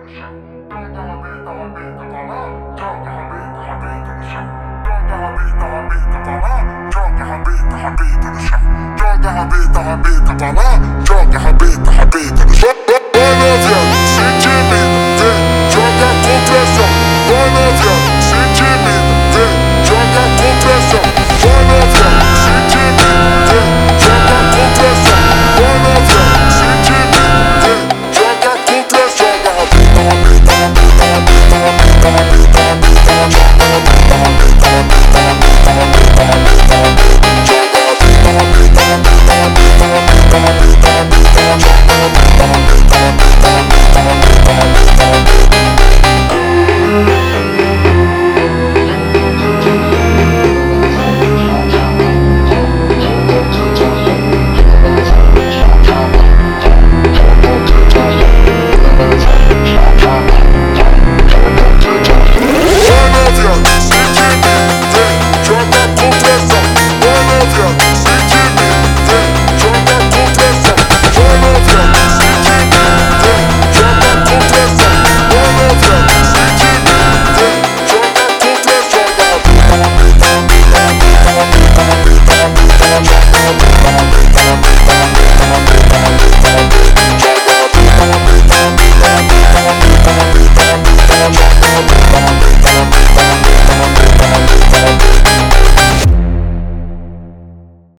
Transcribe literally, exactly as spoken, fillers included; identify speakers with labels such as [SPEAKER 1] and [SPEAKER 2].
[SPEAKER 1] no chão. Joga a rabeta, rabeta pra lá, joga a rabeta, rabeta no chão. Joga a rabeta, rabeta pra lá, joga a rabeta, rabeta no chão. Joga a rabeta, rabeta pra lá, joga a rabeta.